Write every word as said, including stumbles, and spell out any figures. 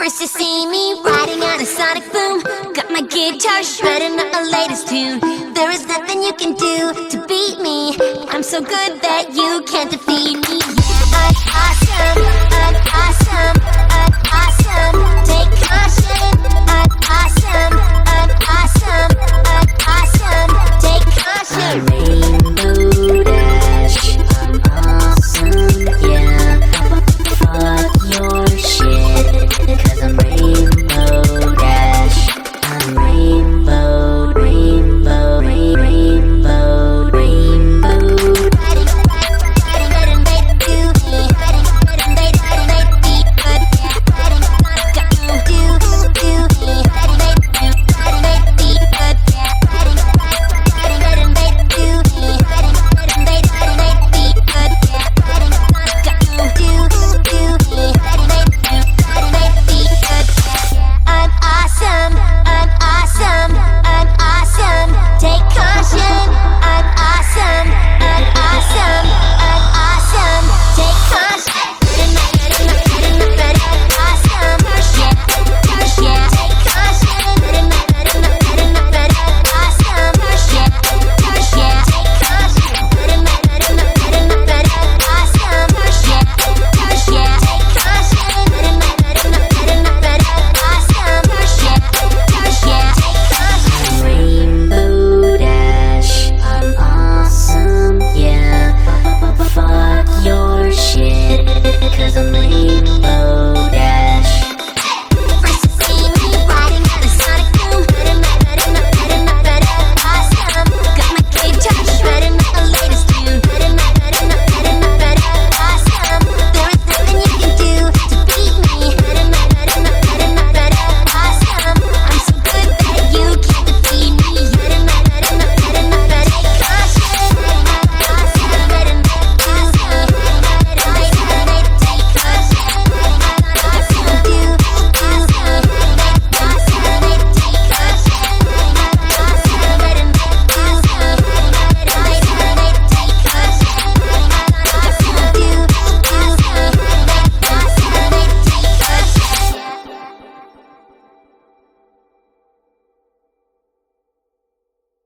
First you see me riding on a sonic boom, got my guitar shredding up the latest tune. There is nothing you can do to beat me. I'm so good that you can't defeat me. Yeah, I'm awesome, I'm awesome.